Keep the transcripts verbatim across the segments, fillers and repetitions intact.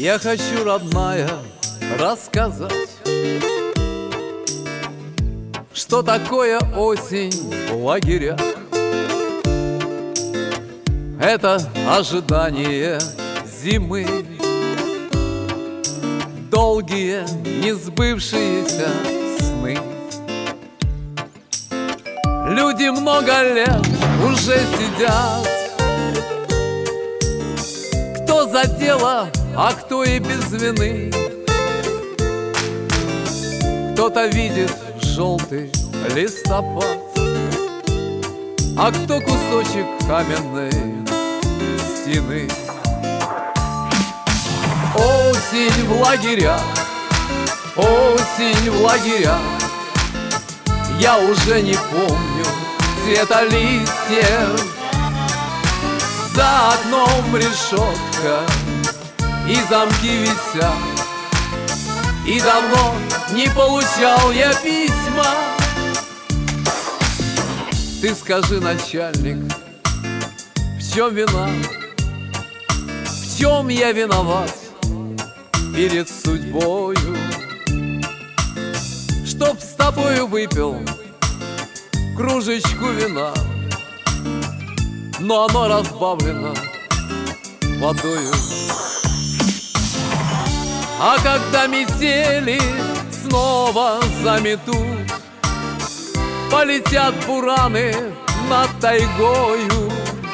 Я хочу, родная, рассказать, что такое осень в лагерях. Это ожидание зимы, долгие несбывшиеся сны. Люди много лет уже сидят, кто за дело, а кто и без вины. Кто-то видит желтый листопад, а кто кусочек каменной стены. Осень в лагерях, осень в лагерях. Я уже не помню цвета листьев. За окном решетка и замки висят, и давно не получал я письма. Ты скажи, начальник, в чем вина? В чем я виноват перед судьбою? Чтоб с тобою выпил кружечку вина, но оно разбавлено водою. А когда метели снова заметут, полетят бураны над тайгою.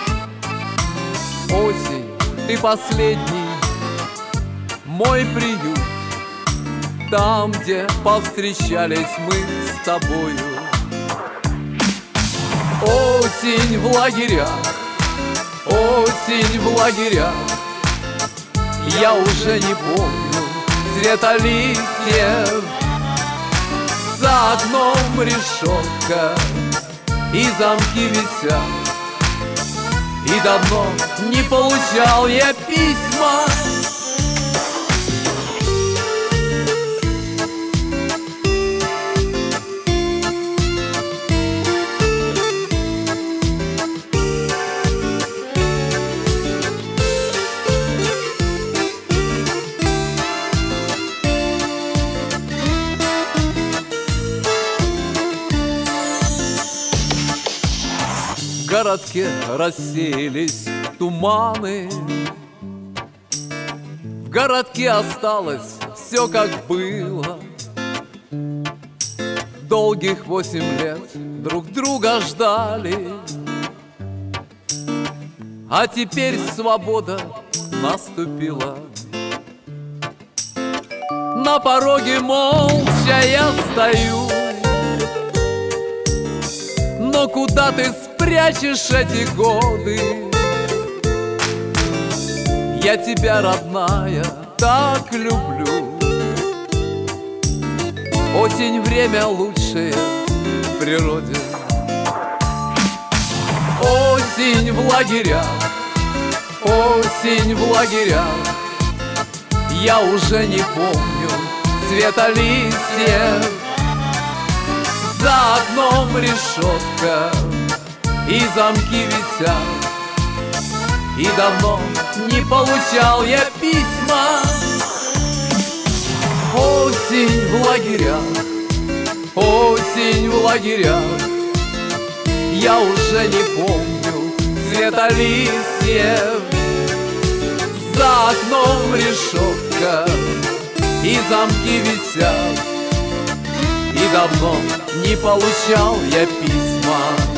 Осень, ты последний мой приют, там, где повстречались мы с тобою. Осень в лагерях, осень в лагерях. Я уже не помню цвета листьев. За окном решетка и замки висят, и давно не получал я письма. В городке рассеялись туманы, в городке осталось все как было. Долгих восемь лет друг друга ждали, а теперь свобода наступила. На пороге молча я стою, но куда ты спрячешь эти годы? Я тебя, родная, так люблю. Осень — время лучшее в природе. Осень в лагерях, осень в лагерях. Я уже не помню цвета листьев. За окном решетка и замки висят, и давно не получал я письма. Осень в лагерях, осень в лагерях. Я уже не помню цвета листьев. За окном решетка и замки висят, и давно не получал я письма.